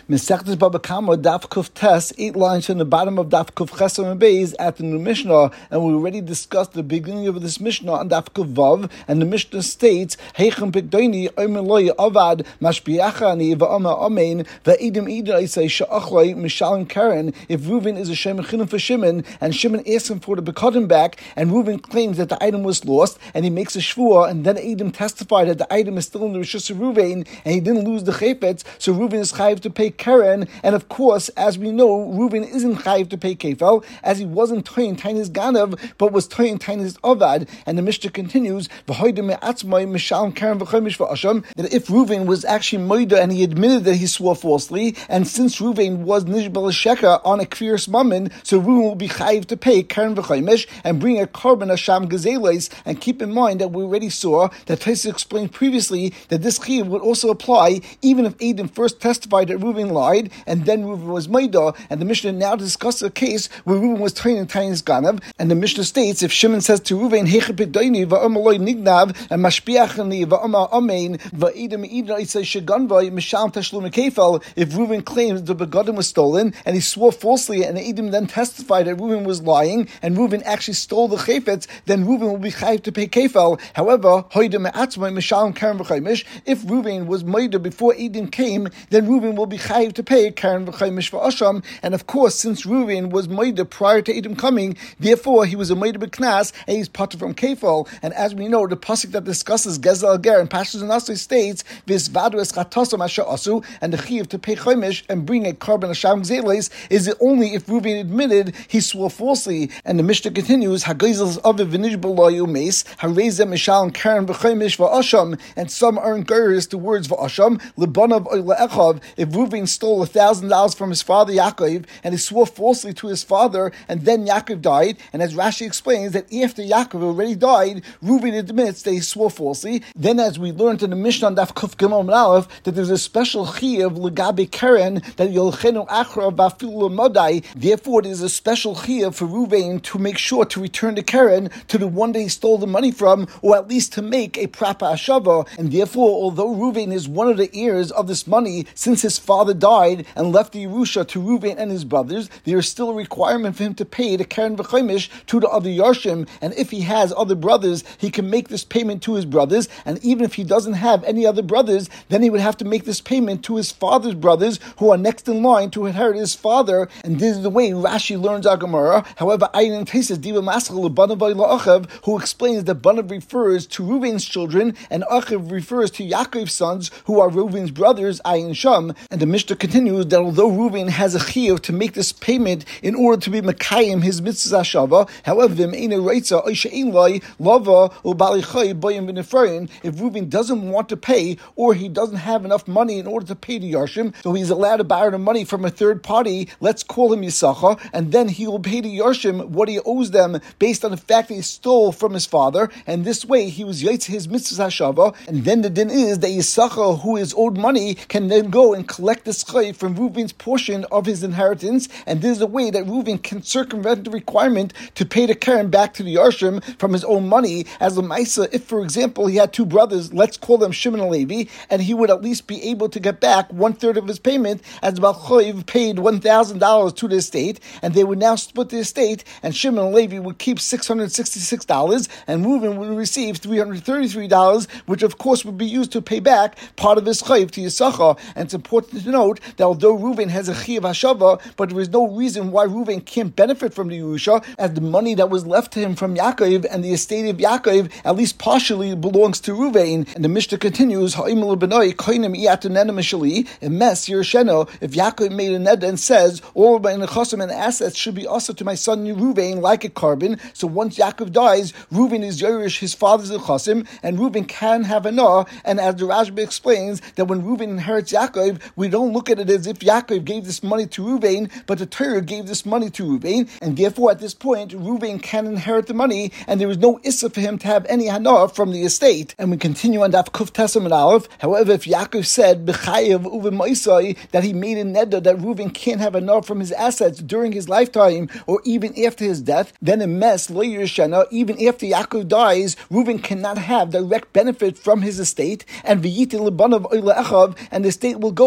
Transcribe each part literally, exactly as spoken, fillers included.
Mesechtes Baba Kama, Daf Kuf Tes, eight lines from the bottom of Daf Kuf Chesam and Beis at the new Mishnah, and we already discussed the beginning of this Mishnah on Daf Kuf Vav, and the Mishnah states, Heichem Pikdoini, Omer Loi Avad, Mashbiachani, Va'ama Amein, Va'idim Ida Isai Sha'achloi, Mishalim Karen. If Reuven is a Shem Chinim for Shimon, and Shimon asks him for the Bekodim back, and Reuven claims that the item was lost, and he makes a Shvuah, and then Edom testify that the item is still in the Rishus of Reuven, and he didn't lose the Chayfetz, so Reuven is chayiv to pay Karen, and of course, as we know, Reuven isn't chayiv to pay Kefel, as he wasn't toyin tainis ganav, but was toyin tainis avad. And the Mishnah continues, that if Reuven was actually moida and he admitted that he swore falsely, and since Reuven was nishbal sheka on a kfiris mammon, so Reuven will be chayiv to pay Karen v'chaimish and bring a korban asham gazelis. And keep in mind that we already saw that Taisa explained previously that this chiyuv would also apply even if Edom first testified that Reuven lied, and then Reuven was Maida, and the Mishnah now discusses a case where Reuven was Tain and Tain's Ganav, and the Mishnah states, if Shimon says to Reuven, Hechepidaini, Va'amaloi Nignav, and Mashbiachani, Va'ama Amein, Va'edam Ida Isai Shaganvai, Mishal Tashlum Kefel, if Reuven claims the begodim was stolen, and he swore falsely, and Edom then testified that Reuven was lying, and Reuven actually stole the Chayfetz, then Reuven will be chayiv to pay Kefel. However, Hoidem Atzmai, Mishalim Karen V'chaimish, if Reuven was Maida before Edom came, then Reuven will be chayiv to pay Karen v'chaimish v'asham, and of course, since Reuven was moida prior to Edom coming, therefore he was a moida b'knas, and he's potter from Kefal. And as we know, the pasuk that discusses Gezel Ger and Pashtus and Asu states this vadu es chatasam asher asu, and the chiyuv to pay chaimish and bring a korban asham gzeles is it only if Reuven admitted he swore falsely. And the Mishnah continues, Hagezels aviv v'nishbal lo yumes harezem mishal Karen v'chaimish v'asham, and some are encouraged to words v'asham lebanav oila echav. If Reuven stole a thousand dollars from his father Yaakov, and he swore falsely to his father, and then Yaakov died, and as Rashi explains that after Yaakov already died, Reuven admits that he swore falsely. Then, as we learned in the Mishnah Daf Kuf Gimel Aleph, that there's a special chiyuv legabe Karen that yolchenu achra v'afilu modai. Therefore, there's a special chiyuv for Reuven to make sure to return the Karen to the one that he stole the money from, or at least to make a prapa ashava. And therefore, although Reuven is one of the heirs of this money, since his father died and left the Yerusha to Reuven and his brothers, there is still a requirement for him to pay the Karen v'chaimish to the other Yarshim, and if he has other brothers, he can make this payment to his brothers, and even if he doesn't have any other brothers, then he would have to make this payment to his father's brothers, who are next in line to inherit his father, and this is the way Rashi learns our Gemara. However, Ayin Tesis Diva Maschal Banav La'achav, who explains that Banav refers to Reuven's children, and Achav refers to Yaakov's sons, who are Reuven's brothers, Ayin Sham. And the Mishnah continues that although Reuven has a chiyuv to make this payment in order to be Makayim his mitzvah shava, however, if Reuven doesn't want to pay, or he doesn't have enough money in order to pay the Yarshim, so he's allowed to borrow the money from a third party, let's call him Yisachar, and then he will pay the Yarshim what he owes them based on the fact that he stole from his father, and this way he was yaitz his mitzvah shava, and then the din is that Yisachar, who is owed money, can then go and collect this chayv from Reuven's portion of his inheritance, and this is a way that Reuven can circumvent the requirement to pay the Karen back to the Yarshim from his own money. As a Maisa, if for example he had two brothers, let's call them Shimon and Levi, and he would at least be able to get back one third of his payment, as Balchoiv paid one thousand dollars to the estate, and they would now split the estate, and Shimon and Levi would keep six hundred sixty-six dollars, and Reuven would receive three hundred thirty-three dollars, which of course would be used to pay back part of his chayv to Yisachar. And it's important to note that although Reuven has a chiyuv hashava, but there is no reason why Reuven can't benefit from the Yerusha, as the money that was left to him from Yaakov and the estate of Yaakov at least partially belongs to Reuven. And the Mishnah continues, if Yaakov made a neder and says, all of my nechasim and assets should be also to my son Reuven like a carbon, so once Yaakov dies, Reuven is Yerush his father's nechasim, and Reuven can have a nah. And as the Rashba explains, that when Reuven inherits Yaakov, we don't look at it as if Yaakov gave this money to Reuven, but the Torah gave this money to Reuven, and therefore at this point, Reuven can inherit the money, and there is no issa for him to have any hana from the estate. And we continue on Daf Kuf Tesam and Aleph. However, if Yaakov said b'chayev uve ma'isai that he made a neder that Reuven can't have hana from his assets during his lifetime or even after his death, then in mess lo yirshana, even after Yaakov dies, Reuven cannot have direct benefit from his estate, and v'yitin lebanav oila echav, and the estate will go to Yaakov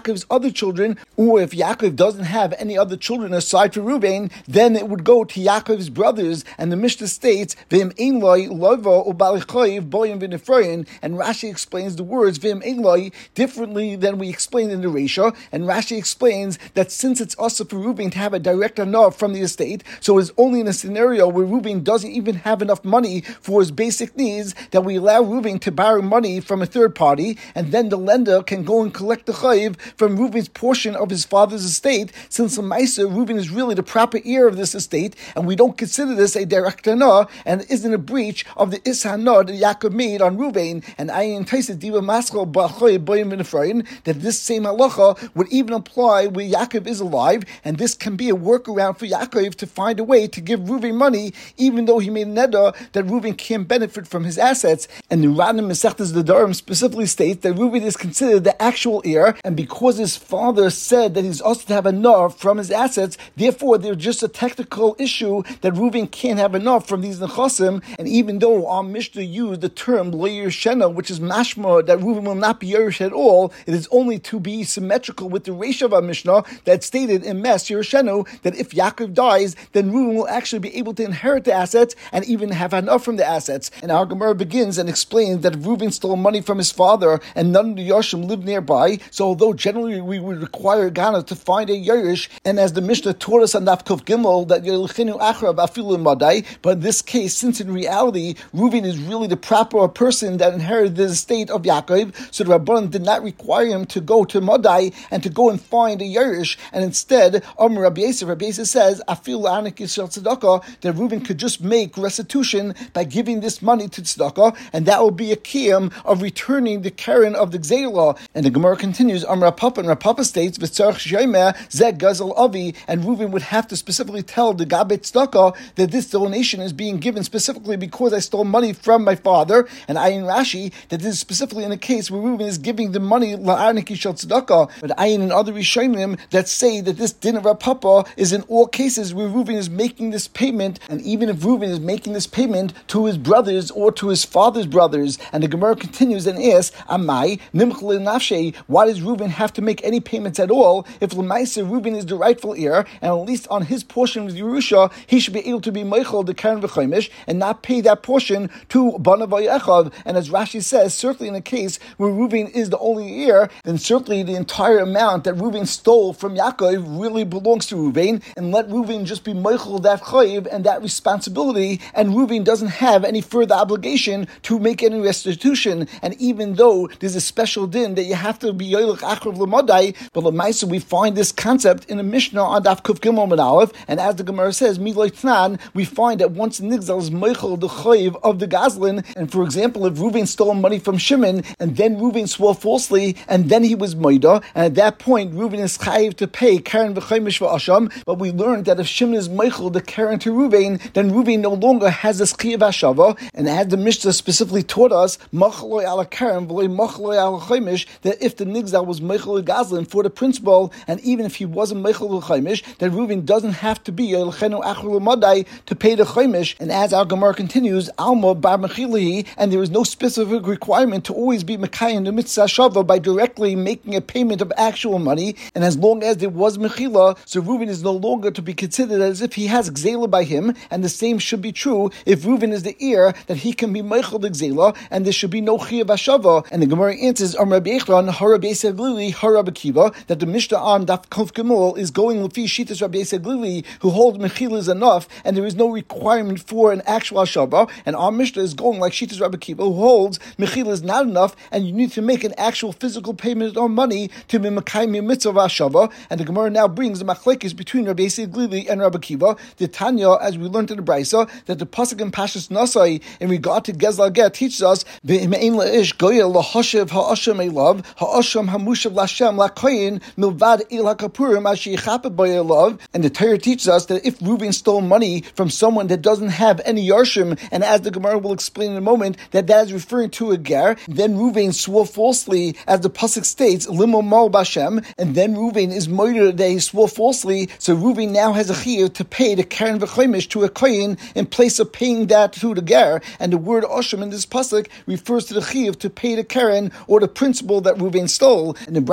Yaakov's other children, or if Yaakov doesn't have any other children aside from Reuven, then it would go to Yaakov's brothers. And the Mishnah states, V'im ein loi lova ubalichoiv boyim v'nefroyin. And Rashi explains the words V'im ein loi differently than we explained in the Reisha. And Rashi explains that since it's also for Reuven to have a direct anah from the estate, so it's only in a scenario where Reuven doesn't even have enough money for his basic needs that we allow Reuven to borrow money from a third party, and then the lender can go and collect the chayiv from Reuven's portion of his father's estate, since L'maisa Reuven is really the proper heir of this estate, and we don't consider this a direct anah, and it isn't a breach of the ishanah that Yaakov made on Reuven. And I entice diva maschal ba'choy boyim v'nefrayin, that this same halacha would even apply where Yaakov is alive, and this can be a workaround for Yaakov to find a way to give Reuven money, even though he made a neder that Reuven can't benefit from his assets. And the Ranim Masechtas Nedarim specifically states that Reuven is considered the actual heir, and because his father said that he's also to have enough from his assets, therefore there's just a technical issue that Reuven can't have enough from these nechasim. And even though our Mishnah used the term lo yershena, which is mashma that Reuven will not be yerush at all, it is only to be symmetrical with the Reisha of our Mishnah that stated in Mes Yerushenu that if Yaakov dies, then Reuven will actually be able to inherit the assets and even have enough from the assets. And our Gemara begins and explains that if Reuven stole money from his father and none of the Yarshim lived nearby, so although generally we would require Ghana to find a Yerush, and as the Mishnah taught us on Daf Kuf Gimel, that Yelichinu Achra Bafilu Madai, but in this case, since in reality, Reuven is really the proper person that inherited the estate of Yaakov, so the Rabbanan did not require him to go to Madai and to go and find a Yerush, and instead, Amr Rabbi Yosef, Rabbi Yosef says, Afilu Anik Yisrael Tzedakah, that Reuven could just make restitution by giving this money to Tzedakah, and that will be a kiyum of returning the Karen of the Gzeilah. And the Gemara continues, Amr Papa, and Rapapa states, V'tzarech Shemeh Zeg Gazel Avi, and Reuven would have to specifically tell the Gabet Tzedakah that this donation is being given specifically because I stole money from my father, and I in Rashi that this is specifically in a case where Reuven is giving the money La'arnik Yishal Tzedakah. But Ayin and other Rishonim that say that this din of Rapapa is in all cases where Reuven is making this payment, and even if Reuven is making this payment to his brothers or to his father's brothers. And the Gemara continues and asks, Amai, Nimchel Nafshe, why does Reuven have to make any payments at all if L'maisa Reuven is the rightful heir, and at least on his portion of Yerusha, he should be able to be Meichel, the Karen V'chaimish, and not pay that portion to Banav Vayechav. And as Rashi says, certainly in a case where Reuven is the only heir, then certainly the entire amount that Reuven stole from Yaakov really belongs to Reuven, and let Reuven just be Meichel that chayiv and that responsibility, and Reuven doesn't have any further obligation to make any restitution. And even though there's a special din that you have to be yoylech achrav l'madai, but l'maisa we find this concept in a Mishnah on Daf Kuf Gimel Amud Aleph, and as the Gemara says, Miloi Tnan, we find that once Nigzal is Meichel the chayiv of the Gazlin, and for example, if Reuven stole money from Shimon, and then Reuven swore falsely, and then he was Moida, and at that point Reuven is chayiv to pay Karen v'chaimish v'asham, but we learned that if Shimon is Meichel the Karen to Reuven, then Reuven no longer has this chayiv hashava, and as the Mishnah specifically taught us, machloi ala Karen v'loi machloi ala chaimish, that if the Nigzal was Meichel Gazlin for the principal, and even if he wasn't Meichel chaimish, then Reuven doesn't have to be Yelchenu Achru L'madai to pay the chaimish. And as our Gemara continues, Alma bar mechilihi, and there is no specific requirement to always be Mekayim the mitzvah shava by directly making a payment of actual money, and as long as there was mechila, so Reuven is no longer to be considered as if he has gzela by him, and the same should be true if Reuven is the heir, that he can be meichel the gzela, and there should be no chiyav hashava. And the Gemara answers, Am Rabbi Echron, Hara Beis Glili, Hara Akiva, that the Mishnah on Daf Kuf Gimel is going with Shitas Rabbi Glili, who holds mechila is enough, and there is no requirement for an actual hashava, and our Mishnah is going like Shitas Rabbi Akiva, who holds mechila is not enough, and you need to make an actual physical payment of money to be mekayim your mitzvah hashava. And the Gemara now brings the machlekes between Rabbi Glili and Rabbi Akiva. The Tanya, as we learned in the Brisa, that the pasuk in Pashas Nasai in regard to Gezal Get teaches us ve'im leish goya lahashiv ha'asham elav ha'asham hamushav lashem lakoyin milvad il hakapurim ashi yichapet b'elav. And the Torah teaches us that if Reuven stole money from someone that doesn't have any yarshim, and as the Gemara will explain in a moment, that that is referring to a ger, then Reuven swore falsely, as the pasuk states, limo mal bashem, and then Reuven is murdered that he swore falsely. So Reuven now has a chiyuv to pay the karen v'chaimish to a kohen in place of paying that to the ger. And the word asham in this pasuk refers to the chiyuv to pay the karen or the principal that Reuven stole. And the Brisa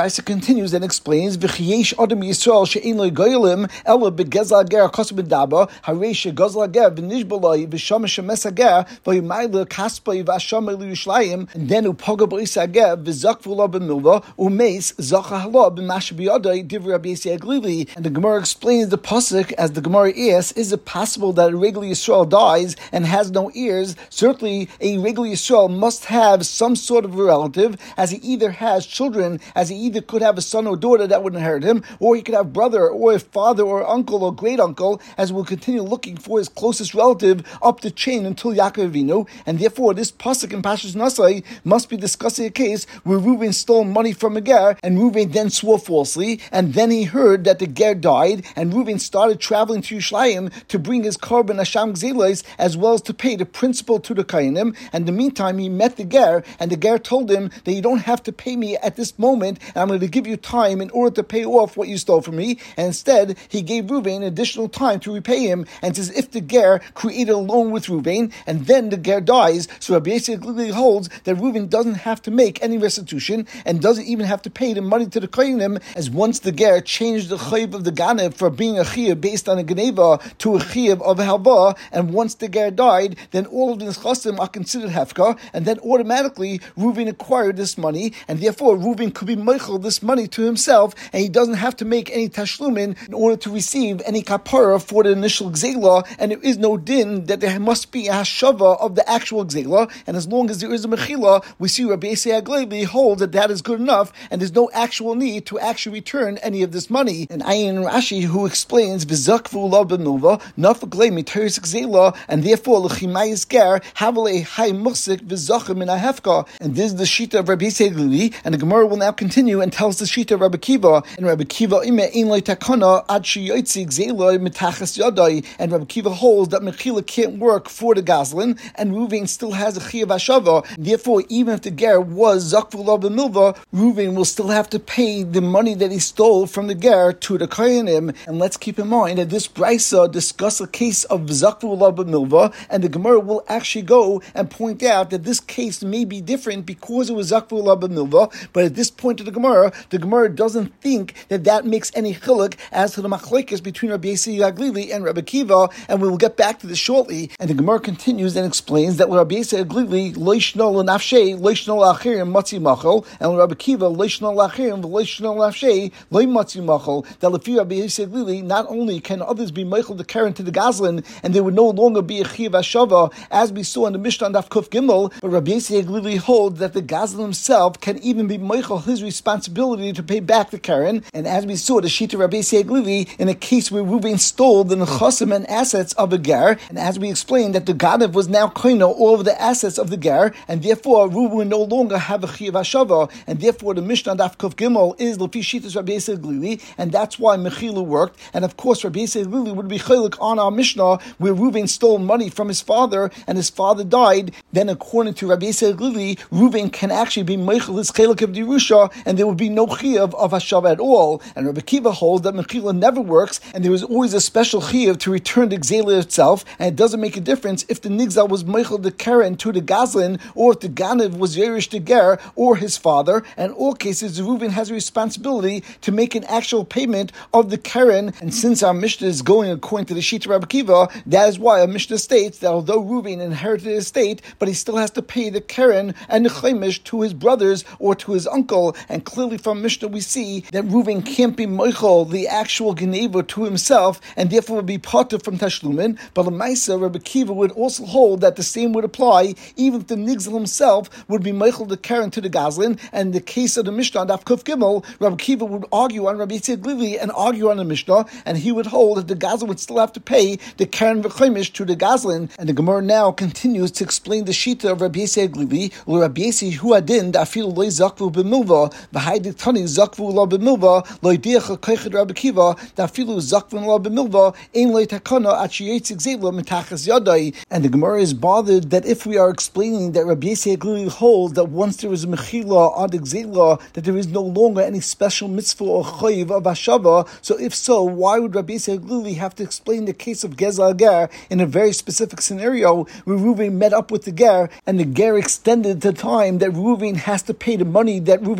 Brisa continues and explains, V'chiyesh Adam Yisrael she'ein lo goyelim ela begezla ger kosu b'daba harei shegozla ger v'nishbalai v'shama shemes hager v'yimayla kaspai v'ashama l'Yerushalayim and then upoga b'is hager v'zakvu lo b'milva umeis zacha hala b'mash b'yadai divrei Rabbi Yisrael Glili. And the Gemara explains the pasuk as the Gemara asks, is it possible that a regular Yisrael dies and has no heirs? Certainly a regular Yisrael must have some sort of a relative, as he either has children, as he either could have a son or daughter that would inherit him, or he could have brother or a father or uncle or great uncle, as we'll continue looking for his closest relative up the chain until Yaakov Avinu. And therefore this pasuk in Pashas Nasai must be discussing a case where Reuven stole money from a ger, and Reuven then swore falsely, and then he heard that the ger died, and Reuven started traveling to Yerushalayim to bring his korban Hasham Gzelos, as well as to pay the principal to the Kainim. And in the meantime, he met the ger, and the ger told him that you don't have to pay me at this moment, and I'm going to give you time in order to pay off what you stole from me. And instead, he gave Reuven additional time to repay him, and says if the ger created a loan with Reuven, and then the ger dies, so Rabbi Yisrael holds that Reuven doesn't have to make any restitution, and doesn't even have to pay the money to the Kainim, as once the ger changed the chayiv of the ganev for being a chayiv based on a geneva to a chayiv of a halva, and once the ger died, then all of the neschasim are considered hefka, and then automatically Reuven acquired this money, and therefore Reuven could be meichel this money to himself, and he doesn't have to make any tashlumin in order to receive any kapara for the initial gzela, and there is no din that there must be a hashava of the actual gzela, and as long as there is a mechila, we see Rabbi Yisrael Aglevi holds that that is good enough, and there's no actual need to actually return any of this money. And Ayin Rashi, who explains v'zakvu lo b'milva nafaglei mitaris gzela, and therefore l'chimayis ger havale hay musik v'zachem in a hefka. And this is the shita of Rabbi Yisrael Aglevi, and the Gemara will now continue and tells the shita of Rabbi Kiva. And Rabbi Kiva ime ein lo takana ad sheyotzi gzela mitachas yadai. And Rabbi Kiva holds that mechila can't work for the gazlan, and Reuven still has a chiyav hashava. Therefore, even if the ger was zakvu lo b'milva, Reuven will still have to pay the money that he stole from the ger to the kohanim. And let's keep in mind that this brisa discusses a case of zakvu lo b'milva, and the Gemara will actually go and point out that this case may be different because it was zakvu lo b'milva. But at this point of the Gemara, the Gemara doesn't think that that makes any chiluk as to the machlekes between Rabbi Yisrael Aglevi and Rabbi Kiva, and we will get back to this shortly. And the Gemara continues and explains that Rabbi Yisrael Aglevi loishno l'nafshei loishno l'achirim matzi machal, and Rabbi Kiva loishno l'achirim v'loishno l'nafshei loy matzi machal. That lefi Rabbi Yisrael Aglevi, not only can others be meichel the karen to the gazlan, and there would no longer be a chiyav hashava, as we saw in the Mishnah Daf Kuf Gimel, but Rabbi Yisrael Aglevi holds that the gazlan himself can even be meichel his responsibility to pay back the karen. And as we saw the shita Rabbi Yisrael Aglevi in a case where Reuven stole the nechasim and assets of a ger, and as we explained that the ganev was now koino all of the assets of the ger, and therefore Reuven would no longer have a chiyav hashava, and therefore the Mishnah Daf Kuf Gimel is lefi shitas Rabbi Yisrael Aglevi, and that's why mechila worked. And of course Rabbi Yisrael Aglevi would be chaylik on our Mishnah where Reuven stole money from his father and his father died. Then according to Rabbi Yisrael Aglevi, Reuven can actually be meichel his chaylik of the Yerusha, and there would be no chiyav of hashava at all. And Rabbi Kiva holds that mechila never works, and there is always a special chiyav to return the gzela itself, and it doesn't make a difference if the nigzal was meichel the karen to the gazlin, or if the ganev was yerish the ger, or his father. And in all cases, Reuven has a responsibility to make an actual payment of the karen. And since our Mishnah is going according to the Shita Rabbi Kiva, that is why our Mishnah states that although Reuven inherited his estate, but he still has to pay the karen and the chaimish to his brothers or to his uncle. And clearly from Mishnah we see that Reuven can't be meichel the actual geneva to himself, and therefore would be parted from tashlumin. But Lamaisa, Rabbi Kiva would also hold that the same would apply even if the nigzal himself would be meichel the karen to the gazlin. And in the case of the Mishnah Daf Kuf Gimel, Rabbi Kiva would argue on Rabbi Yisrael Aglevi and argue on the Mishnah, and he would hold that the gazlin would still have to pay the karen v'chaimish to the gazlin. And the Gemara now continues to explain the shita of Rabbi Yisrael Aglevi. Well, Rabbi Yisrael hu adin da'afilu loy zakvu b'milva v'haydik tani zakvu lo b'milva loy diach ha'koichet Rabbi Kiva da'afilu zakvu lo b'milva ein loy takana at sheyetzik zela mitachas yadai. And the Gemara is bothered that if we are explaining that Rabbi Yisrael Aglevi holds that once there is a mechila on the gzela, that there is no longer any special mitzvah or chayiv of hashava. So if so, why would Rabbi Yisrael Aglevi have to explain the case of Gezal Ger in a very specific scenario where Reuven met up with the ger, and the ger extended the time that Reuven has to pay the money that Reuven stole?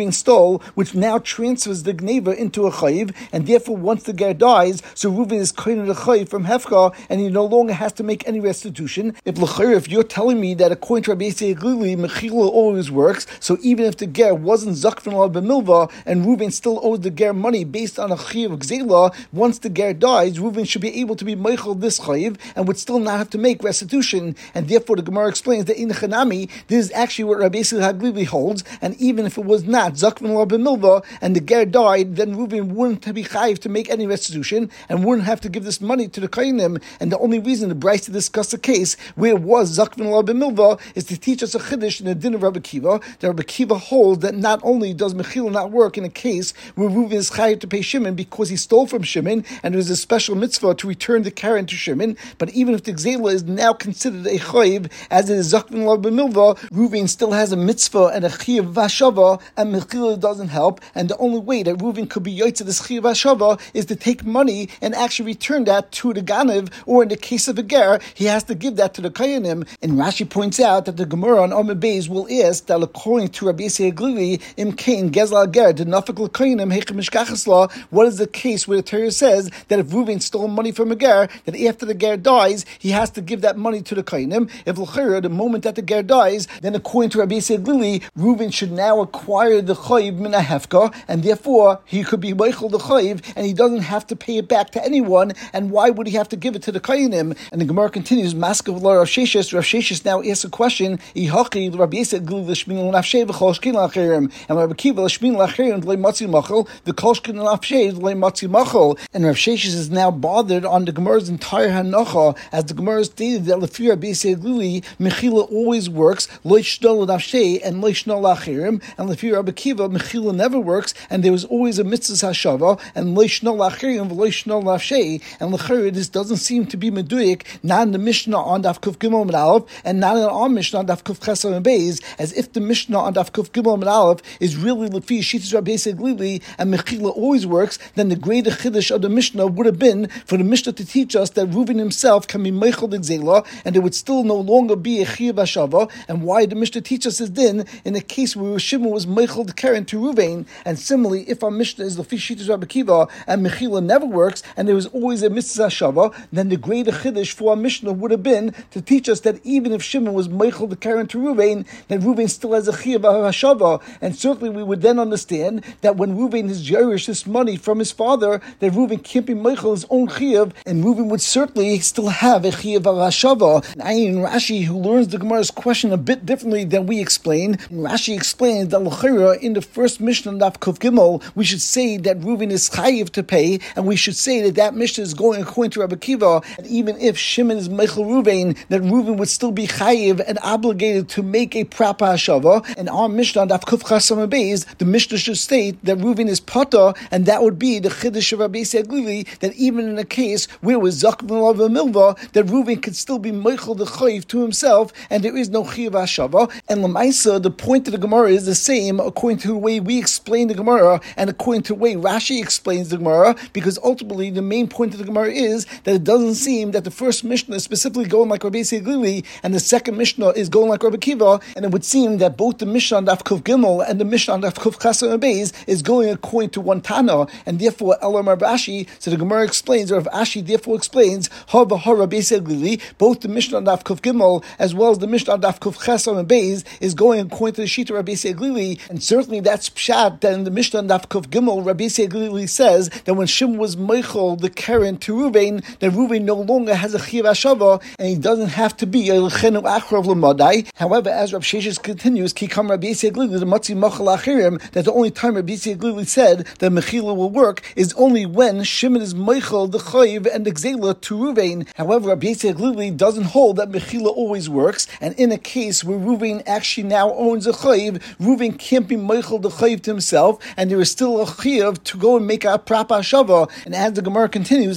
soul, which now transfers the gneva into a chayiv, and therefore once the ger dies, so Reuven is kohen the chayiv from hefka, and he no longer has to make any restitution. If l'chayr, if you're telling me that according to Rabbi Yisrael Glili, mechila always works, so even if the ger wasn't zakvin la b'milva, and Reuven still owes the ger money based on a chayiv gzela, once the ger dies, Reuven should be able to be meichel this chayiv, and would still not have to make restitution, and therefore the Gemara explains that in the Chanami, this is actually what Rabbi Yisrael Haglili holds, and even if it was not zakvin la b'milva, and the ger died, then Reuven wouldn't be chayiv to make any restitution, and wouldn't have to give this money to the kohenim. And the only reason the Bryce to discuss a case where it was zakvin la b'milva is to teach us a chiddush in the din of Rabbi Kiva. That Rabbi Kiva holds that not only does mechila not work in a case where Reuven is chayiv to pay Shimon because he stole from Shimon, and there's a special mitzvah to return the karen to Shimon, but even if the gzela is now considered a chayiv, as it is zakvin la b'milva, Reuven still has a mitzvah and a chiyav v'ashava, and mechila doesn't help. And the only way that Reuven could be yotzei this chiyav v'ashava is to take money and actually return that to the ganiv, or in the case of a ger, he has to give that to the kohenim. And Rashi points out that the Gemara on Amud Beis will ask that according to Rabbi Yisrael Glili, im kain gezal ger the nafik l'kohenim heichem mishkachas la. What is the case where the Torah says that if Reuven stole money from a ger, that after the ger dies, he has to give that money to the kohenim? If l'chayra, the moment that the ger dies, then according to Rabbi Yisrael Glili, Reuven should now acquire the chayiv min hafka, and therefore he could be meichel the chayiv, and he doesn't have to pay it back to anyone. And why would he have to give it to the kohenim? And the Gemara continues, Maskav la Rav Sheshes. Rav Sheshes now asks a question. Ihachi Rabbi Yisrael Glili l'shmin l'nafshei v'chol shkin l'achayim, and Rabbi Kiva l'shmin l'achayim l'ay matzi machal v'chol shkin l'nafshei l'ay matzi machal. And Rav Sheshes is now bothered on the Gemara's entire hanacha, as the Gemara stated that l'fi Rabbi Yisrael Glili mechila always works lo yishnol l'nafshei and lo yishnol l'achayim, and l'fi Rabbi Kiva mechila never works, and there was always a mitzvah hashava and lo yishnol l'achayim v'lo yishnol l'nafshei. And l'chayr, this doesn't seem to be meduyik, not in the Mishnah on Daf Kuf Gimel Amud Aleph, and not in our Mishnah on Daf Kuf Ches Amud Beis, as if the Mishnah on Daf Kuf Gimel Amud Aleph is really lefi Shitas Rabbi Yisrael Glili, and mechila always works, then the greater chiddush of the Mishnah would have been for the Mishnah to teach us that Reuven himself can be meichel the gzela, and there would still no longer be a chiyav hashava. And why the Mishnah teaches us din in a case where Shimon was meichel the karen to Reuven? And similarly, if our Mishnah is lefi Shitas Rabbi Kiva and mechila never works, and there was always a mitzvah hashava, then the greater chiddush for our Mishnah would have been to teach us that even if Shimon was meichel the karen to Reuven, then Reuven still has a chiyav hashava. And certainly we would then understand that when Reuven is jerish this money from his father, that Reuven can't be meichel his own chiyav, and Reuven would certainly still have a chiyav hashava. And Ayin Rashi, who learns the Gemara's question a bit differently than we explain, Rashi explains that l'chayra in the first Mishnah Daf Kuf Gimel, we should say that Reuven is chayiv to pay, and we should say that that Mishnah is going according to Rabbi Kiva, and even if Shimon is meichel Reuven, that Reuven would still be chayiv and obligated to make a proper hashava. And our Mishnah Daf Kuf Ches Amud Beis, the Mishnah should state that Reuven is pata, and that would be the chiddush of Rabbi Yisrael Glili, that even in a case where it was zakvin la b'milva, that Reuven could still be meichel the chayiv to himself, and there is no chiyav hashava. And l'maisa, the point of the Gemara is the same according to the way we explain the Gemara, and according to the way Rashi explains the Gemara, because ultimately the main point of the Gemara is that it doesn't seem that the first Mishnah is specifically going like Rabbi Yisrael Glili, and the second Mishnah is going like Rabbi Kiva, and it would seem that both the Mishnah on Daf Kuf Gimel and the Mishnah on Daf Kuf Ches Amud Beis is going according to one Tana, and therefore Elam Rav Ashi, so the Gemara explains, or Rav Ashi therefore explains, Ha v'ha Rabbi Yisrael Glili, both the Mishnah on Daf Kuf Gimel as well as the Mishnah on Daf Kuf Ches Amud Beis is going according to the Shita Rabbi Yisrael Glili, and certainly that's pshat that in the Mishnah on Daf Kuf Gimel, Rabbi Yisrael Glili says that when Shimon was meichel the karen to Reuven, that Reuven no longer has a chiyav hashava, and he doesn't have to be a l'chenu achrav l'madai. However, as Rav Sheshes continues, ki kam Rabbi Yisrael Glili the matzi machal achirim, that the only time Rabbi Yisrael Glili said that mechila will work is only when Shimon is meichel the chayiv and the gzela to Reuven. However, Rabbi Yisrael Glili doesn't hold that mechila always works, and in a case where Reuven actually now owns a chayiv, Reuven can't be meichel the chayiv to himself, and there is still a chayiv to go and make a proper hashava. And as the Gemara continues,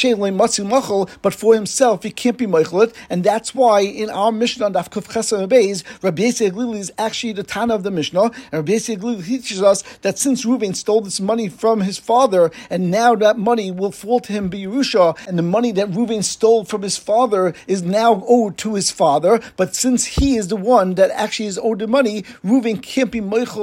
but for himself he can't be meichel it, and that's why in our Mishnah on Daf Kuf Ches Amud Beis, Rabbi Yisrael Glili is actually the Tana of the Mishnah, and Rabbi Yisrael Glili teaches us that since Reuven stole this money from his father, and now that money will fall to him b'Yerusha, and the money that Reuven stole from his father is now owed to his father, but since he is the one that actually is owed the money, Reuven can't be meichel that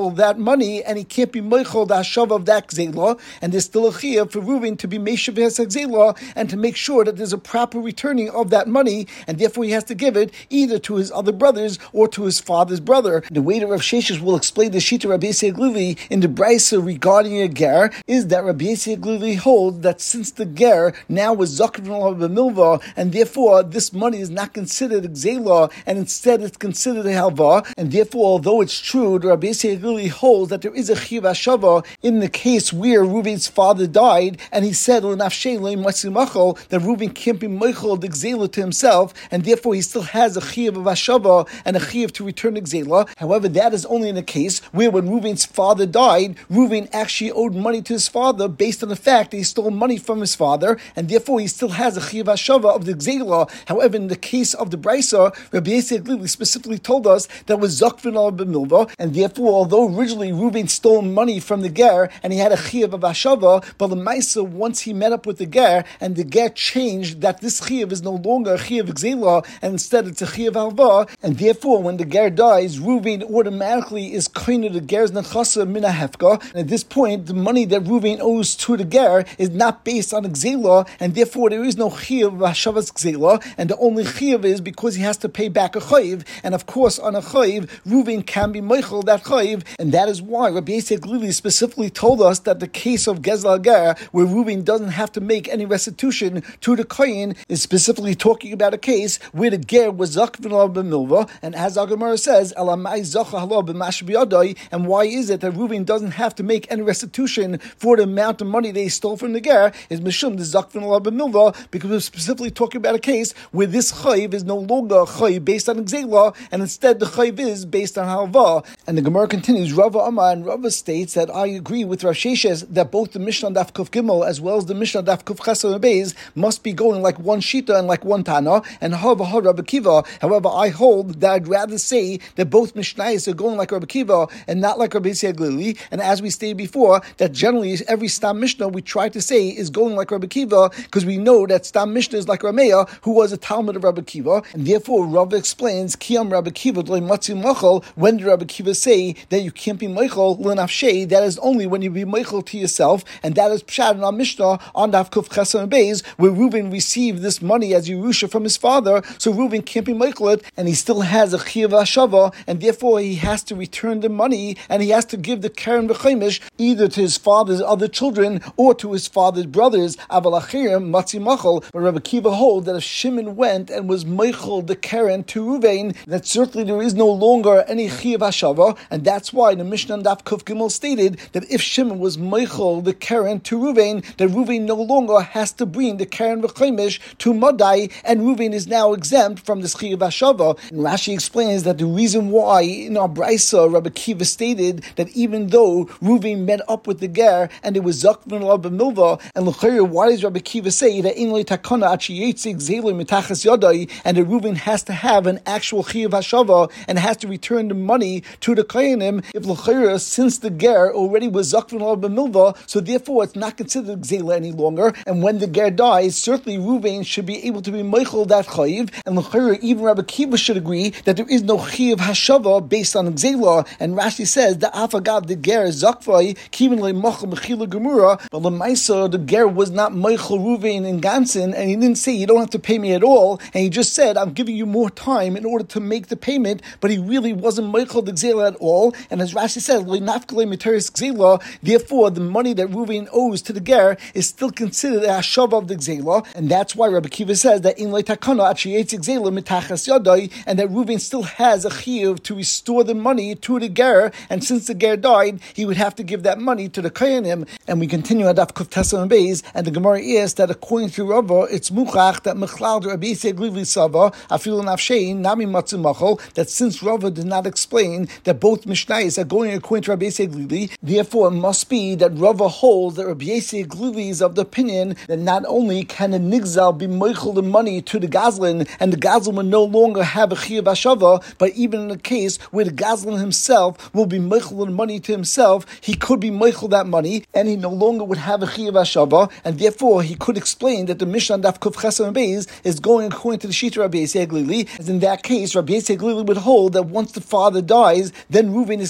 money, and he can't be meichel the hashava of that gzela, and there's still a chiyuv for Reuven to be meishav his gzela and to make sure that there's a proper returning of that money, and therefore he has to give it either to his other brothers or to his father's brother. The way that Rav Sheshes will explain the shita Rabbi Yossi Aglili in the Brisa regarding a ger is that Rabbi Yossi Aglili holds that since the ger now was zaken b'milva, and therefore this money is not considered a gzela, and instead it's considered a halva, and therefore although it's true, the Rabbi Yossi Aglili holds that there is a chiyuv hashava in the case where Reuven's father died, and he said l'nafshei le'matzimachol that Reuven can't be meichel the gzela to himself, and therefore he still has a chiyuv of hashava and a chiyuv to return the gzela. However, that is only in a case where when Reuven's father died, Reuven actually owed money to his father based on the fact that he stole money from his father, and therefore he still has a chiyuv hashava of the gzela. However, in the case of the Brisa, Rabbi Yossi Aglili specifically told us that was zakvin al b'milva, and therefore although originally Reuven stole money from the ger and he had a chiyuv of hashava, but the Maisa, once he met up with the ger and the ger changed that this chiyuv is no longer a chiyuv gzela and instead it's a chiyuv halva, and therefore when the ger dies, Reuven automatically is kind of the ger's nechasa min hafka. And at this point, the money that Reuven owes to the ger is not based on a gzela, and therefore there is no chiyuv of hashavas gzela, and the only chiyuv is because he has to pay back a chayiv, and of course on a chayiv, Reuven can be meichel that chayiv, and that is why Rabbi Yossi Aglili specifically told us that the case of Gezla Ger, where Reuven doesn't have to make any restitution to the kohen, is specifically talking about a case where the ger was zakvin al b'milva, and as our Gemara says, elamai zacha halo b'mash b'yadai, and why is it that Reuven doesn't have to make any restitution for the amount of money they stole from the ger? Is mishum the zakvin al b'milva, because we're specifically talking about a case where this chayiv is no longer a chayiv based on gzela, and instead the chayiv is based on halva. And the Gemara continues, Rava Amar, and Rava states that I agree with Rav Sheshes that both the Mishnah Daf Kuf Gimel as well as the Mishnah Daf Kuf Chesed and Beis must be going like one shita and like one tana, and Hava Ha Rabbi Kiva. However, I hold that I'd rather say that both Mishnayos are going like Rabbi Kiva and not like Rabbi Yossi Aglili. And as we stated before, that generally every Stam Mishnah we try to say is going like Rabbi Kiva, because we know that Stam Mishnah is like Rameya, who was a Talmud of Rabbi Kiva, and therefore Rava explains Kiyam Rabbi Kiva Matzim Machal. When did Rabbi Kiva say that you can't be Meichel l'nafshei? That is only when you be Meichel to yourself, and that is Pshat in our Mishnah on Daf Kuf Chesed and Beis, where Reuven received this money as Yerusha from his father, so Reuven can't be Meichel it, and he still has a chiyuv hashava, and therefore he has to return the money, and he has to give the keren v'chaimish either to his father's other children or to his father's brothers. Aval achirim matzi machal. But Rabbi Kiva holds that if Shimon went and was Meichel the keren to Reuven, that certainly there is no longer any chiyuv hashava, and that's why the Mishnah Daf Kuf Gimel stated that if Shimon was Meichel the keren to Reuven, that Reuven no longer has to bring the keren v'chaimish to Madai, and Reuven is now exempt from this chiyuv hashava. And Rashi explains that the reason why in our Brisa Rabbi Kiva stated that even though Reuven met up with the ger and it was zakvin al b'milva, and l'chayr, why does Rabbi Kiva say that in le takana achiyetzik zelu mitachas yadai, and that Reuven has to have an actual chiyuv hashava and has to return the money to the kohenim? If l'chayr, since the ger already was zakvin al b'milva, so therefore it's not considered gzela any longer, and when the ger dies, certainly Reuven should be able to be meichel that chayiv, and l'chayr, even Rabbi Kiva should agree that there is no chiyuv hashava based on gzela. And Rashi says the afagav the ger zakvai kiven le'machal mechila gemura, but lemaisa the ger was not meichel Reuven in Gansen, and he didn't say you don't have to pay me at all, and he just said I'm giving you more time in order to make the payment, but he really wasn't meichel the gzela at all. And as Rashi says, le'nafkele miteris gzela, therefore the money that Reuven owes to the ger is still considered a hashava of the gzela, and that's why Rabbi Kiva says that in le'takana achiyetzik gzela mitachas yadai, and that Reuven still has a chiyuv to restore the money to the ger, and since the ger died, he would have to give that money to the kohenim. And we continue at Daf Kuf Tesam and Beis, and the Gemara is that according to Rava, it's muchach that mechlal Rabbi Yossi Aglili sava afilu nafshei nami matzu machol, that since Rava did not explain that both Mishnayos are going according to Rabbi Yossi Aglili, therefore it must be that Rava holds that Rabbi Yossi Aglili is of the opinion that not only can a nigzal be meichel the money to the gazlan, and the gazlan will no longer have a chiyuv hashava, but even in a case where the gazlan himself will be meichel the money to himself, he could be meichel that money, and he no longer would have a chiyuv hashava, and therefore he could explain that the Mishnah Daf Kuf Chesed and Beis is going according to the Shita Rabbi Yossi Aglili, as in that case Rabbi Yossi Aglili would hold that once the father dies, then Reuven is considered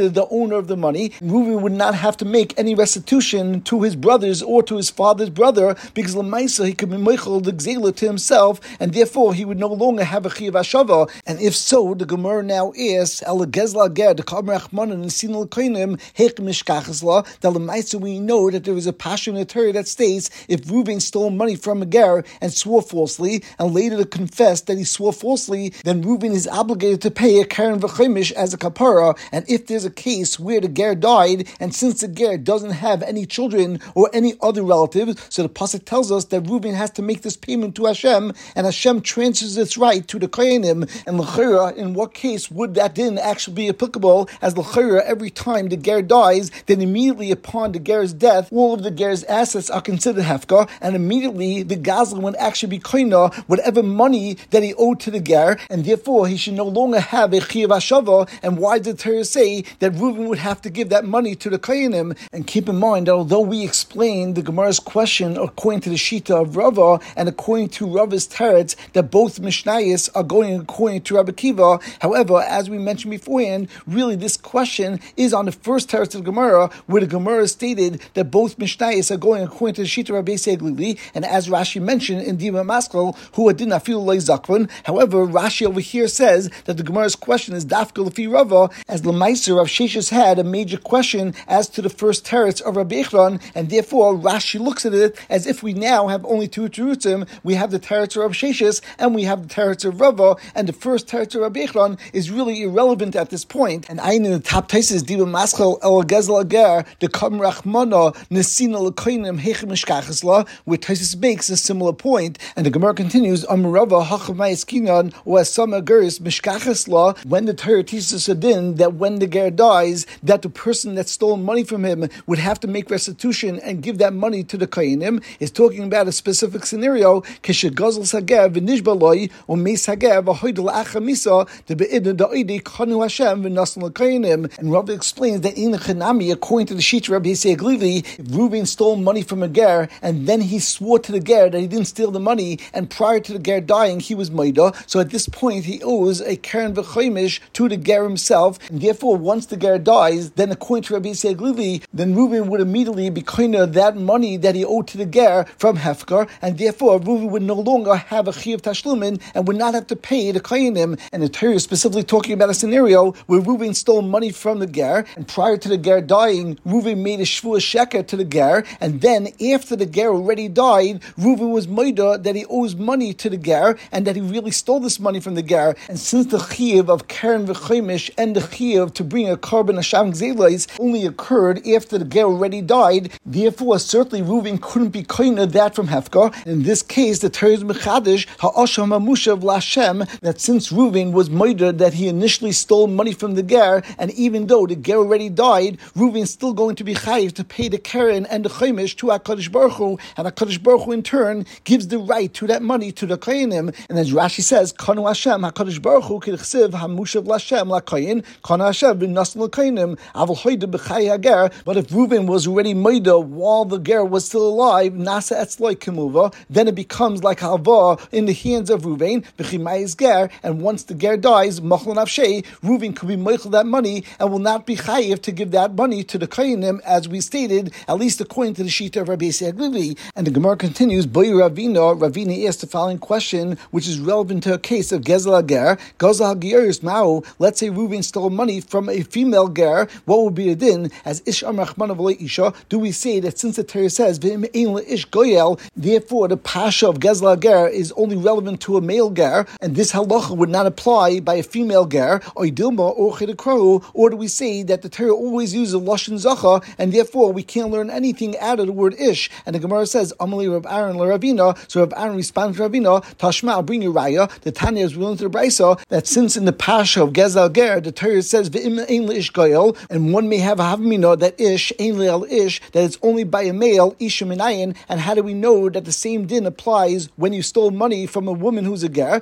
considered the owner of the money. Reuven would not have to make any restitution to his brothers or to his father's brother, because Lamaisa, he could be meichel the gzela to himself, and therefore he would no longer have a chiyuv hashava. And if so, the Gemara now asks, El gezla ger the kam rachmanan and sinul koinim hek mishkachasla. That Lamaisa, we know that there is a passion in the Torah that states if Reuven stole money from a ger and swore falsely, and later confessed that he swore falsely, then Reuven is obligated to pay a keren v'chaimish as a kapara. And if there's a case where the ger died, and since the ger doesn't have any children or any other relatives, so the pasuk tells us that Reuven has to make this payment to Hashem, and Hashem transfers its right to the kohenim. And l'chira, in what case would that din actually be applicable? As l'chira, every time the ger dies, then immediately upon the ger's death, all of the ger's assets are considered hefka, and immediately the gazlan would actually be koina whatever money that he owed to the ger, and therefore he should no longer have a chiyuv hashava. And why did the Torah say that Reuven would have to give that money to the kohenim? And keep in mind that although we explained the Gemara's question according to the Shita of Rava and according to Rava's teretz that both Mishnayos are going according to Rabbi Kiva, however, as we mentioned beforehand, really this question is on the first teretz of the Gemara, where the Gemara stated that both Mishnayos are going according to the Shita of Rabbi Seglili, and as Rashi mentioned in Dima Maskal, who did not feel like Zakvan. However, Rashi over here says that the Gemara's question is Dafka Lefi Rava, as Lemaiser of Sheshis had a major question as to the first teretz of Rabbi Echron, and therefore Rashi looks at it as if we now have only two terutzim. We have the teretz of Rabbi Sheshis and we have the teretz of Rava, and the first teretz of Rabbi Echron is really irrelevant at this point. And I in the top taisis Diba Maschel El Gezel Ager the Kam Rachmana Nesina Lekoinim Hechem Mishkachasla, where Taisis makes a similar point, and the Gemara continues Amrava Hachavayis Kinan or Asama Geris Mishkachasla, when the Torah teaches us a din that when the ger dies, that the person that stole money from him would have to make restitution and give that money to the kohenim, is talking about a specific scenario. Kishegazel Sagev v'nishbaloi or Meis Hagev v'hoidel achamisa the beidna da'idi kanu Hashem v'nasan l'kohenim. And Rabbi explains that in the Chanami, according to the Shita Rabbi Yisei Glivi, if Reuven stole money from a ger and then he swore to the ger that he didn't steal the money, and prior to the ger dying he was maida, so at this point he owes a keren v'chaimish to the ger himself, and therefore once the ger dies, then according to Rabbi Yisei Glivi, then Reuven would immediately be kind of that money that he owed to the ger from hefker, and therefore Reuven would no longer have a chiyuv tashlumin and would not have to pay the kohenim. And the Torah is specifically talking about a scenario where Reuven stole money from the ger, and prior to the ger dying, Reuven made a shvua sheker to the ger, and then after the ger already died, Reuven was moida that he owes money to the ger and that he really stole this money from the ger. And since the chiyuv of keren v'chaimish and the chiyuv to bring a korban hasham gzelos only occurred after the ger already died, therefore certainly Reuven couldn't be koina that from hefker. In this case, the Torah is mechadish ha'asham ha'mushav l'Hashem, that since Reuven was moida that he initially stole money from the ger, and even though the ger already died, Reuven is still going to be chayiv to pay the keren and the chaimish to HaKadosh Baruch Hu, and HaKadosh Baruch Hu in turn gives the right to that money to the kohenim. And as Rashi says, Kanu Hashem HaKadosh Baruch Hu k'chsiv ha'mushav l'Hashem l'kohen Kanu Hashem v'nasan l'kohenim aval hoide b'chay hager. But if Reuven was already moida while the ger was still alive, nasa etzloi kemuva, then it becomes like halva in the hands of Reuven v'chimayis ger, and once the ger dies, machlan avshei, Reuven could be meichel that money and will not be chayiv to give that money to the kohenim, as we stated, at least according to the Shita of Rabbi Yisei Glivi. And the Gemara continues, Boy Ravina, Ravina asked the following question, which is relevant to a case of Gezel Ger, Gezel Geris Mao. Let's say Reuven stole money from a female ger, what would be the din? As Ish Amrachman of Isha, do we say that since the Torah says V'im ein Ish Goyel, therefore the Pasha of Gezel Ger is only relevant to a male ger, and this halacha would not apply by a female ger, or Dilma or Chidakru? Or do we say that the Torah always uses Lashon Zacha, and therefore we can't learn anything out of the word Ish? And the Gemara says, Amali Rav Aaron la Ravina, so Rav Aaron responds to Ravina, Tashma, I'll bring you Raya. The Tanya is willing to the Brisa that since in the Pasha of Gezel Ger, the Torah says V'im ein Ish Goyel, and one may have a havmina that Ish, ein le'al Ish, that it's only by a male, Isha minayin, and how do we know that the same din applies when you stole money from a woman who's a ger?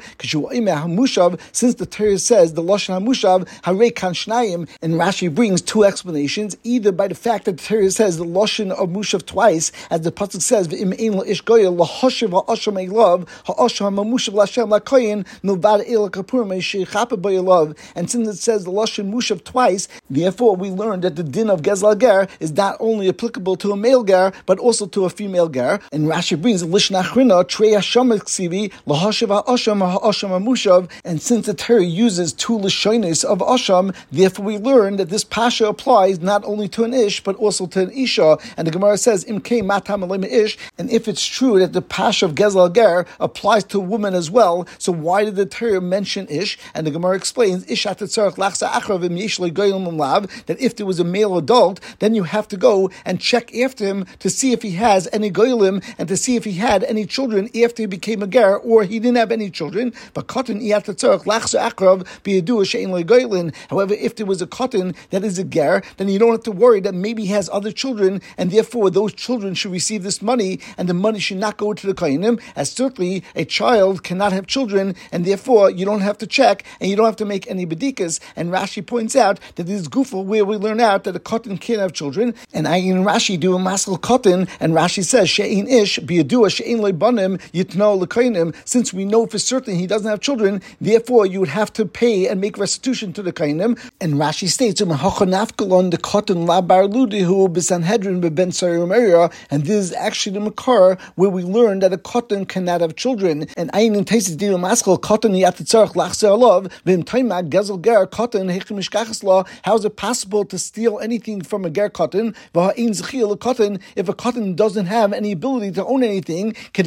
Since the Torah says the Lashon HaMushav, Harei Kan Shnayim, and Rashi brings two explanations, either by the fact that the Torah says the Lashon of Mushav twice, as the pasuk says, V'im ein le'ish goyel, lahoshev ha'asham eilav, ha'asham ha'mushav l'Hashem l'koyin, novad el kapur me'sheichapa b'yelav. And since it says the Lashon Mushav twice, twice. Therefore, we learned that the din of Gezel Ger is not only applicable to a male Ger, but also to a female Ger. And Rashi brings Lishna Achrina, Trei Hasham Ksivi, Lahashav HaAsham HaAsham HaMushav. And since the Torah uses two Lishonis of Asham, therefore we learn that this Pasha applies not only to an Ish, but also to an Isha. And the Gemara says, Im Kei Matam Alema Ish. And if it's true that the Pasha of Gezel Ger applies to a woman as well, so why did the Torah mention Ish? And the Gemara explains, Ish Atatzarach Lachsa Achrav Im Yesh Lo Goyim Lav, that if there was a male adult, then you have to go and check after him to see if he has any goyim and to see if he had any children after he became a ger, or he didn't have any children. But cotton however, if there was a cotton that is a ger, then you don't have to worry that maybe he has other children, and therefore those children should receive this money, and the money should not go to the kohanim, as certainly a child cannot have children, and therefore you don't have to check, and you don't have to make any bedikas. And Rashi points out that this is gufel where we learn out that a cotton can't have children, and I and Rashi do a maskal cotton, and Rashi says she'ein ish biyadua she'ein leibanim yitno lekainim. Since we know for certain he doesn't have children, therefore you would have to pay and make restitution to the kainim. And Rashi states um hachanafkalon the cotton la barludihu b'sanhedrin b'ben sayyumeria, and this is actually the makar where we learn that a cotton cannot have children. And ayin in taisis diu maskal cotton yatatzarach lachser alav v'im taimag gezel ger cotton hechim mishkachas law. How is it possible to steal anything from a ger cotton? If a cotton doesn't have any ability to own anything, the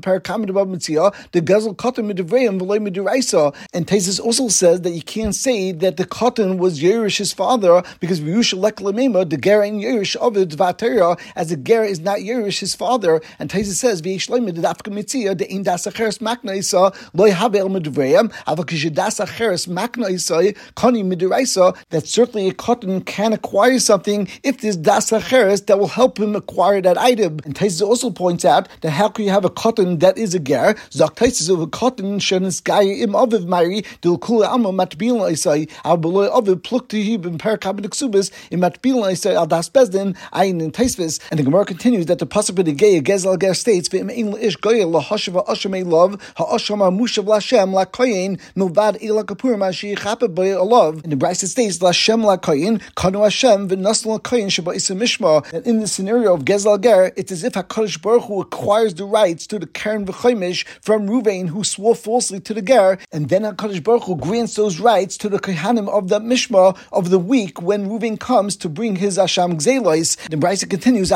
gezel cotton midivreim v'loy midiraisa. And Taisus also says that you can't say that the cotton was Yerish's father, because the ger ain't Yerish of it dvatera, as the ger is not Yerish his father. And Taisus says v'yishloim midafka mitzia the in dasacheres maknaisa loy havel midivreim avakishe dasacheres maknaisa kani midiraisa. That certainly a cotton can acquire something if there's dasacheres that will help him acquire that item. And Taisus also points out that how can you have a cotton that is a ger? Zok Taisus of a cotton shenis gaya im aviv mari dil kula amma matbil isai al beloy aviv pluk to him in parakabin ksubis in matbil isai al das bezdin ayin in Taisvis. And the Gemara continues that the pasuk of the gaya gezel ger states v'im ein ish gaya lahashav ha'ashamei love ha'asham ha'mushav lashem la'koyin milvad ila kapur ma'ashi chapet by alav. And the Brisa states lashem la'koyin kanu Hashem v'nasl la'koyin sheba isa mishma. And in the scenario of Gezel Ger, it's as if HaKadosh Baruch Hu acquires the rights to the Keren v'Chaimish from Ruvain, who swore falsely to the Ger, and then HaKadosh Baruch Hu grants those rights to the Kohanim of the Mishma of the week when Ruvain comes to bring his Asham Gzelois. The Brisa continues,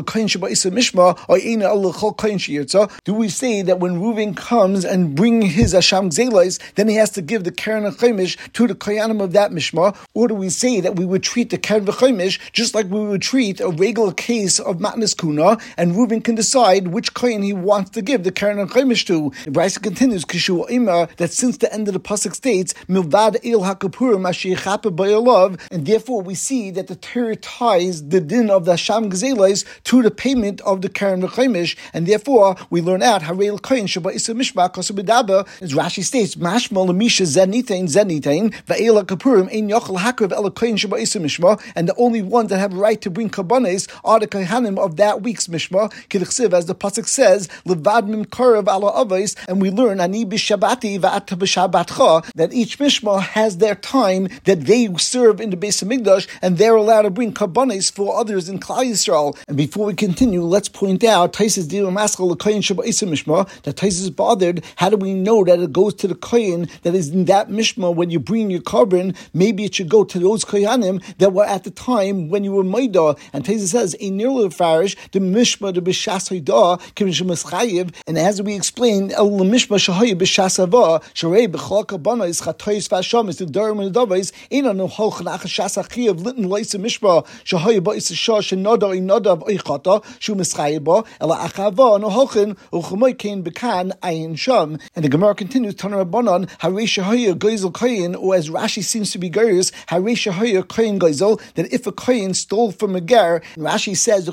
do we say that when Ruvain comes and bring his Asham Gzelois, then he has to give the Keren v'Chaimish to the Kohanim of that Mishma? Or do we say that we would treat the Keren v'Chaimish just like we would treat a regular case of Matnas Kuna, and Reuben can decide which kohen he wants to give the Keren and Chaimish to? The Brisa continues, Kishu Ima, that since the end of the pasuk states, Milvad El HaKapurim Asher Chape Bayalav, and therefore we see that the Torah ties the din of the Hasham Gzelos to the payment of the Keren and Chaimish, and therefore we learn out Harel Kohen Sheba Isa Mishma Kosubidaba, as Rashi states, Mashma Lamisha Zenitain Zenitain Va'el HaKapurim Ein Yochel Hakrav El Kohen Sheba Isa Mishma, and the only ones that have a right to bring Kabbanis are the Kohanim of that week's Mishma, K'dichsiv, as the pasuk says, Levad Mimkarav Ala Avos, and we learn Ani B'Shabbati Va'at B'Shabbatcha, that each Mishma has their time that they serve in the Beis Hamikdash, and they're allowed to bring Kabbanis for others in Klal Yisrael. And before we continue, let's point out Taisus Dira Maskal L'Koyin Sheba Isa Mishma, that Taisus is bothered. How do we know that it goes to the Koyin that is in that Mishma when you bring your carbon? Maybe it should go to those Koyanim that were at the time when you were Maida. And Taisus says, a nearly farish, the Mishma, the Bishas Haida, Kimishmaschayiv, and as we explained, El Mishma Shahaya Bishasava, Sharei Bechal Kabana is Chatois Vasham, is the Durham and Davais, Ina no Holchanach Shasachiv, Litton Laisa Mishma, Shahaya Bais Shah, Shanada, Inadav, Oichata, Shumaschayiba, Ela Achava, no Holchan, Uchumoikin Bekan, Ayin Sham. And the Gemara continues, Tanarabanan, Harei Shahaya Geisel Koyin, or as Rashi seems to be Gaius, Harei Shahaya Koyin Geisel, that if a Koyin stole from a Ger, Rashi says,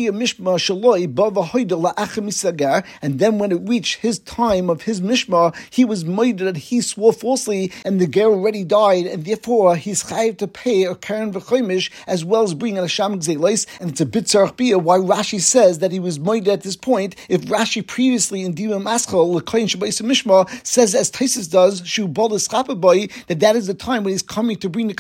and then when it reached his time of his mishma, he was made that he swore falsely, and the ger already died, and therefore he's chayiv to pay a keren v'chaimish as well as bring an hasham gzelos. And it's a bit tzarich bia why Rashi says that he was made at this point. If Rashi previously in Diva Maschal l'koyin shabayis mishma says as Taisus does shu bol eschapaboy, that that is the time when he's coming to bring the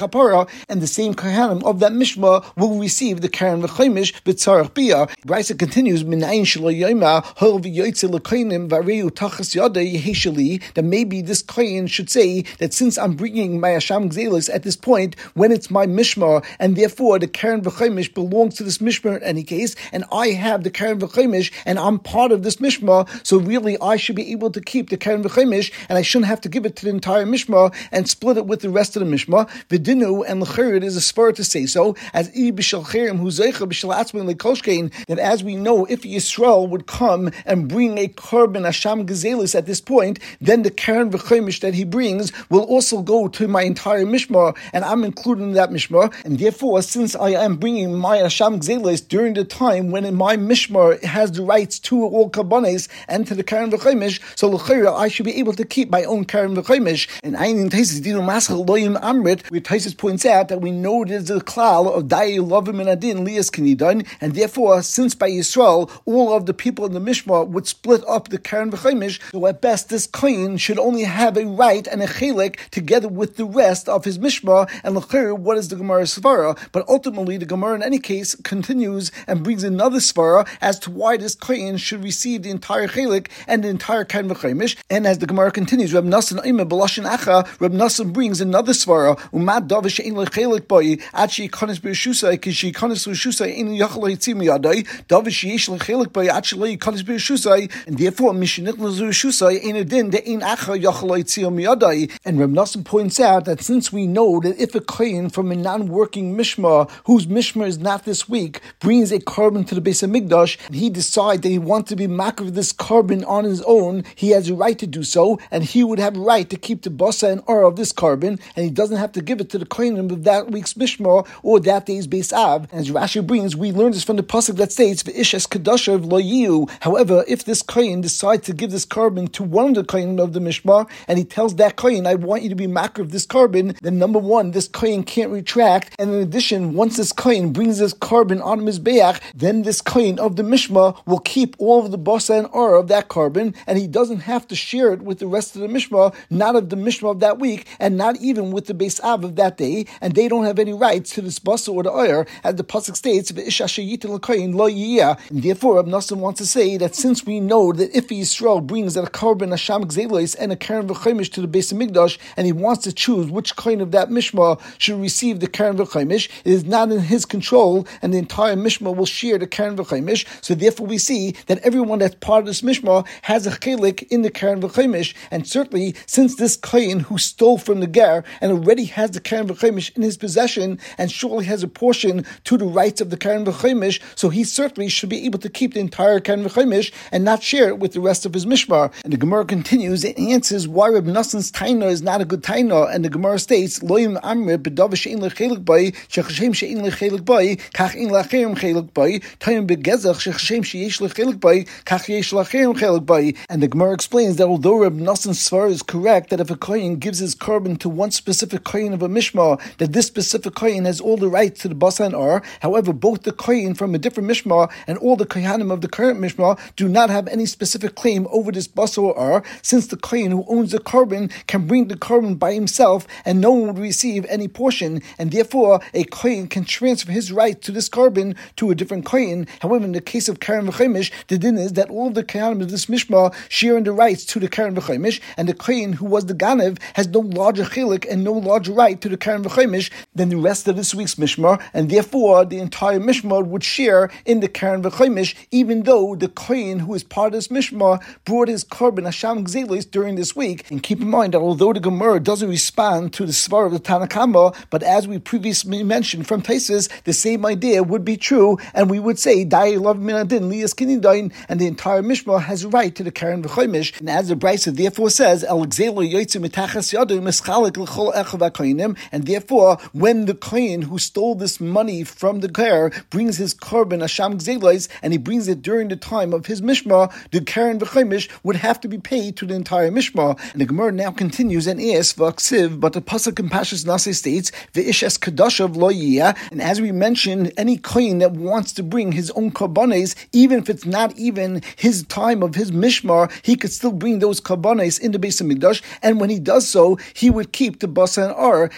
kapara, and the same kohanim of that mishmah will receive the karen v'chaimish b'tzarach bia. Brisa continues, Minayin shelo yoyma hol v'yoytze l'koinim v'areu tachas yadei yehesheli, that maybe this kohen should say that since I'm bringing my Hasham Gzelis at this point when it's my mishmah, and therefore the karen v'chaimish belongs to this mishmah in any case, and I have the karen v'chaimish, and I'm part of this mishmah, so really I should be able to keep the karen v'chaimish, and I shouldn't have to give it to the entire mishmah and split it with the rest of the mishmah. V'dinu, and l'chayr, it is a svara to say so, as i b'shel cherim hu zeicha b'shel atzmin lekolshkein, that as we know, if Yisrael would come and bring a korban Hasham Gezelis at this point, then the karen v'chaimish that he brings will also go to my entire mishmah, and I'm included in that mishmah, and therefore, since I am bringing my Hasham Gezelis during the time when in my mishmah has the rights to all karbanes and to the karen v'chaimish, so l'chayr, I should be able to keep my own karen v'chaimish. And Ayin Taisis Dinu Maschal Loyim Amrit, where Taisis points out that we know there's a klal of Dai Lovim and Adin Lias Kinidan, and therefore, since by Yisrael all of the people in the mishmah would split up the karen v'chaimish, so at best this kohen should only have a right and a chelik together with the rest of his mishmah. And l'chayr, what is the Gemara svara? But ultimately, the Gemara in any case continues and brings another svara as to why this kohen should receive the entire chelik and the entire karen v'chaimish. And as the Gemara continues, Reb Nassan Omer B'Lashon Acha, Reb Nassan brings another svara. Umad davar she'ein lo chelik boi ad she'yikanes b'reshusai ki she'yikanes b'reshusai ein yachal yitzim miyadai davar she'yesh lo chelik boi ad she'lo yikanes b'reshusai, and therefore mishenich lo z'reshusai ein adin de ein acha yachal yitzim miyadai. And Reb Nassan points out that since we know that if a kohen from a non-working mishmah whose mishmah is not this week brings a korban to the Beis Hamikdash, and he decides that he wants to be makriv this korban on his own, he has a right to do so, and he would have a right to keep the basa and or of this korban, and he doesn't have to give it to the kohenim of that week's mishmah or that day's Beis Av. And as Rashi brings, we learn this from the pasuk that states v'ishes kedashav lo yiu. However, if this kohen decides to give this korban to one of the kohenim of the mishmah, and he tells that kohen, I want you to be makriv this korban, then number one, this kohen can't retract, and in addition, once this kohen brings this korban on mizbeach, then this kohen of the mishmah will keep all of the basa and or of that korban, and he doesn't have to share it with the rest of the mishmah, not of the mishmah of that week, and not even with the Beis Av of that day, and they don't have any rights to this basa or the oyer, as the pasuk states, v'isha sheyitin l'kohen lo yiyah. And therefore, Reb Nassan wants to say that since we know that if Yisrael brings a korban Hasham Gzelis and a karen v'chaimish to the Beis Hamikdash, and he wants to choose which kohen of that mishmah should receive the karen v'chaimish, it is not in his control, and the entire mishmah will share the karen v'chaimish. So therefore, we see that everyone that's part of this mishmah has a chelik in the karen v'chaimish, and certainly since this kohen who stole from the ger and already has the karen v'chaimish in his possession, and surely has a portion to the rights of the karen v'chaimish, so he certainly should be able to keep the entire karen v'chaimish and not share it with the rest of his mishmah. And the Gemara continues and answers why Reb Nassan's taina is not a good taina, and the Gemara states, Loyim amre b'davar she'ein lechelik bai shechashem she'ein lechelik bai kach ein lacherim chelik bai tayim begezach shechashem she'yesh lechelik bai kach yesh lacherim chelik bai. And the Gemara explains that although Reb Nassan's svar is correct, that if a kohen gives his korban to one specific kohen of a mishmah, that this specific kohen has all the rights to the basa and or. However, both the kohen from a different mishmah and all the kohanim of the current mishmah do not have any specific claim over this basa or or, since the kohen who owns the korban can bring the korban by himself and no one would receive any portion, and therefore a kohen can transfer his right to this korban to a different kohen. However, in the case of karen v'chaimish, the din is that all the kohanim of this mishmah share in the rights to the karen v'chaimish, and the kohen who was the ganev has no larger chelik and no larger right to the karen v'chaimish than the rest of this week's mishmah, and therefore the entire mishmah would share in the karen v'chaimish, even though the kohen who is part of this mishmah brought his korban Hasham Gzelis during this week. And keep in mind that although the Gemara doesn't respond to the svar of the Tanna Kama, but as we previously mentioned from Taisus, the same idea would be true, and we would say Dai Lov Min Adin Lias Kinidain, and the entire mishmah has a right to the karen v'chaimish. And as the Brisa therefore says, El Gzelo Yotzim Mitachas Yadu Mischalik L'Chol Echav HaKohenim, and therefore when the kohen who stole this money from the ger brings his korban Hasham Gzelis and he brings it during the time of his mishmah, the karen v'chaimish would have to be paid to the entire mishmah. And the Gemara now continues and asks v'aksiv, but the pasuk in Pashas Nase states v'ishes kedashav lo yiyah. And as we mentioned, any kohen that wants to bring his own korbanos, even if it's not even his time of his mishmah, he could still bring those korbanos in the Beis Hamikdash. And when he does so, he would keep the basa and or.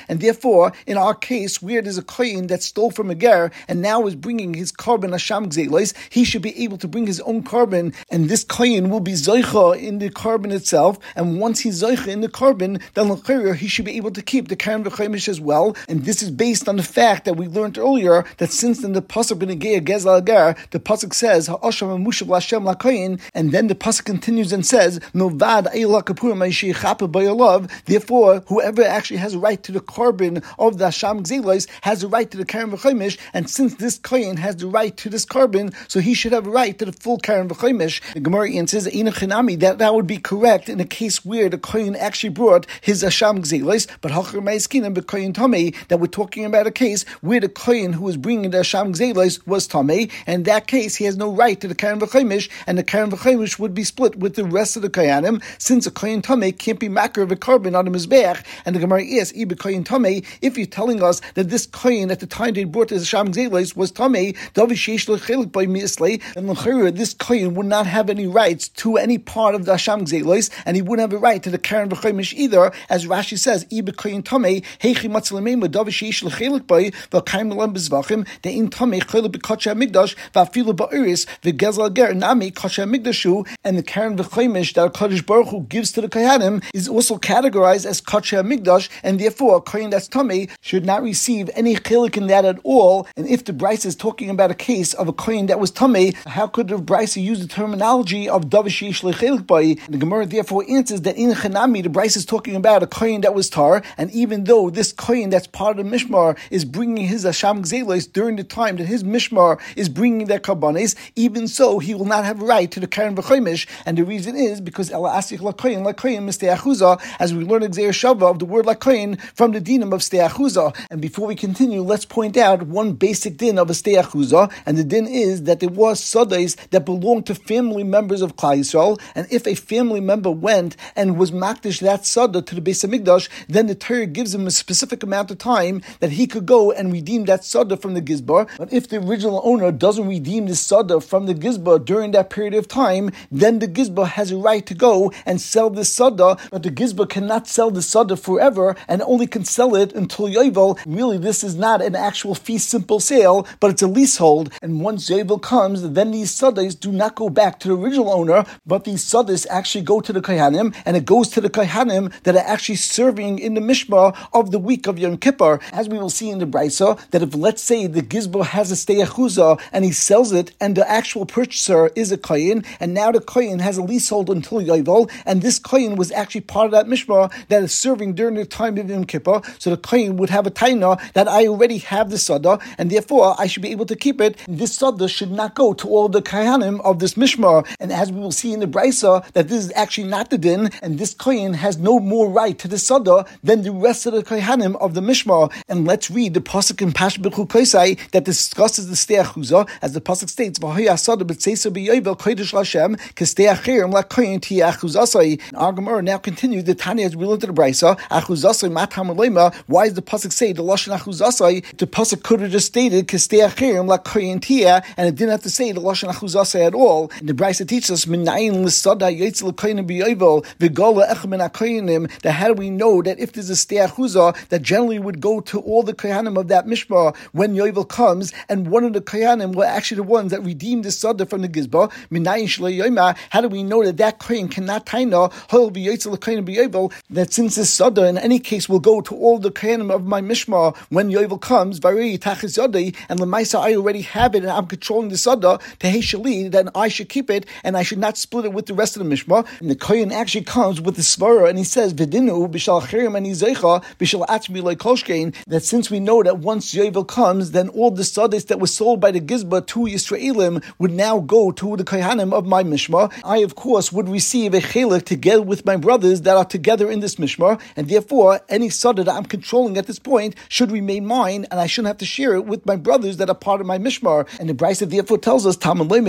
and therefore, in our case, where there's a kohen that stole from a ger and now is bringing his korban hasham gzelos, he should be able to bring his own korban, and this kohen will be zoicha in the korban itself. And once he's zoicha in the korban, then l'chayr he should be able to keep the karen v'chaimish as well. And this is based on the fact that we learned earlier that since in the pasuk b'negei gezel ger, the pasuk says ha'asham mushav l'Hashem l'kohen, and then the pasuk continues and says milvad eila kapur ma'ishichapa b'yolav. Therefore, whoever actually has a right to the korban of the hasham gzelos has a right to the karen v'chaimish, and since this kohen has the right to this korban, so he should have a right to the full karen v'chaimish. The Gemara answers that that would be correct in a case where the kohen actually brought his hasham gzelos, but hachar ma'iskinam b'kohen tamei, that we're talking about a case where the kohen who was bringing the hasham gzelos was tamei, and in that case he has no right to the karen v'chaimish, and the karen v'chaimish would be split with the rest of the kohanim, since a kohen tamei can't be makar of a korban on the mizbeach. And the Gemara asks, Ibe kohen tamei, if you're telling us that this kohen at the time they brought his hasham gzelos was tamei, davi sheish l'chelik by mislei, and l'chayra this kohen would not have any rights to any part of the hasham gzelos, and he wouldn't have a right to the karen v'chaimish either, as Rashi says, Ibe kohen tamei heichi matzlemema davi sheish l'chelik by v'kaim l'am bezvachim de'in tamei chayla b'kotcha migdash v'afilu ba'iris v'gezel ger nami kotcha migdashu, and the karen v'chaimish that Kadosh Baruch Hu gives to the kohanim is also categorized as kotcha migdash, and therefore a kohen that's tamei should not receive any chelik in that at all. And if the Bryce is talking about a case of a kohen that was tamei, how could the Bryce use the terminology of davish yesh lechelik by? The Gemara therefore answers that in Chanami the Bryce is talking about a kohen that was tar, and even though this kohen that's part of the mishmar is bringing his hasham gzelos during the time that his mishmar is bringing their karbanis, even so he will not have a right to the karen v'chaimish, and the reason is because ela asich lakoyin lakoyin mistei achuza, as we learn in Gzeir Shava of the word lakoyin from the dinim of stei achuza. And before we continue, let's point out one basic din of a stei achuza, and the din is that there was sadais that belonged to family members of Klal Yisrael, and if a family member went and was makdish that sada to the Beis Hamikdash, then the Torah gives him a specific amount of time that he could go and redeem that sada from the gizbar. But if the original owner doesn't redeem the sada from the gizbar during that period of time, then the gizbar has a right to go and sell the sada, but the gizbar cannot sell the sada forever and only can sell it until Yovel. Really, this is not an actual fee simple sale, but it's a leasehold, and once Yovel comes, then these sadais do not go back to the original owner, but these sadais actually go to the kohanim, and it goes to the kohanim that are actually serving in the mishmar of the week of Yom Kippur. As we will see in the Brisa, that if let's say the gizbar has a stei achuza and he sells it, and the actual purchaser is a kohen, and now the kohen has a leasehold until Yovel, and this kohen was actually part of that mishmar that is serving during the time of Yom Kippur, so the kohen would have a taina that I already have the sada, and therefore I should be able to keep it. This sada should not go to all of the kohanim of this mishmar. And as we will see in the Brisa, that this is actually not the din, and this kohen has no more right to the sada than the rest of the kohanim of the mishmar. And let's read the pasuk in Pash B'chu Kaisai that discusses the stei achuza, as the pasuk states, "V'hoya sada b'tzeisa b'yovel kodesh l'Hashem k'stei achirim la'kohen ti achuzasai." Our Gemara now continues the Tanya as we learned to the Brisa. Achuzasai matam leima. Why does the pasuk say the lashon achuzasai? The pasuk could have just stated k'stei achirim la'kohen tia, and it didn't have to say the lashon achuzasai at all. And the Brisa teaches us minayin l'sada yotzel l'kohen b'yovel v'gola ech min ha'kohenim. That how do we know that if there's a stei achuza that generally would go to all the kohanim of that mishmar when Yovel comes, and one of the kohanim were actually the ones that redeemed the sada from the gizbar? Minayin shlei yoima. How do we know that that kohen cannot taina hol v'yotzel l'kohen b'yovel, that since this sada in any case will go to all the kohanim of my mishmar when Yovel comes, v'arei tachis yodei, and l'maisa I already have it and I'm controlling the sada to shali, then I should keep it and I should not split it with the rest of the mishmar. And the kohen actually comes with the svara and he says v'dinu b'shal chirim and izeicha b'shal atzmi lo'kolshkein, that since we know that once Yovel comes, then all the sadis that were sold by the gizbar to Yisraelim would now go to the kohanim of my mishmar. I of course would receive a chelik together with my brothers that are together in this mishmar, and therefore any sada that I'm controlling at this point should remain mine, and I shouldn't have to share it with my brothers that are part of my mishmar. And the Brisa therefore tells us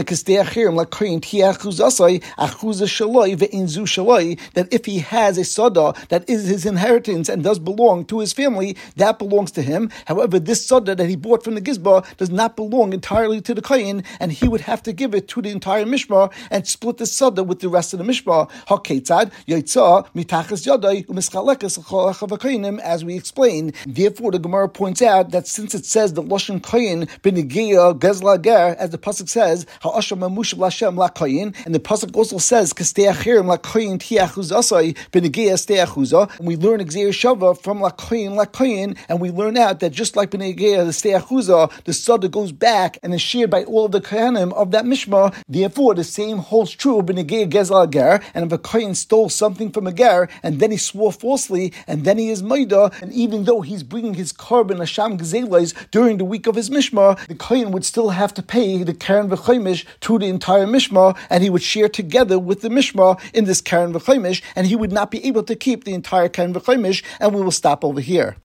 that if he has a sada that is his inheritance and does belong to his family, that belongs to him. However, this sada that he bought from the gizbar does not belong entirely to the kohen, and he would have to give it to the entire mishmar and split the sada with the rest of the mishmar. Haketzad yotzah mitachas yadai u'mischalekes l'chol achav hakohenim as we explained. Therefore, the Gemara points out that since it says the Lashon Koyin b'negeya gezla ger, as the pasuk says, ha'asham amushav l'Hashem la'koyin, and the pasuk also says k'stei achirim la'koyin ti'achuzasai b'negeya stei achuza. And we learn Gzeir Shava from la'koyin la'koyin, and we learn out that just like b'negeya the stei achuza, the sada goes back and is shared by all of the kohanim of that mishmah. Therefore, the same holds true b'negeya gezla ger, and if a koyin stole something from a ger and then he swore falsely and then he is maida, and even though he's bringing his carbon asham gezelas during the week of his mishmah, the kohen would still have to pay the karen v'chaimish to the entire mishmah, and he would share together with the mishmah in this karen v'chaimish, and he would not be able to keep the entire karen v'chaimish. And we will stop over here.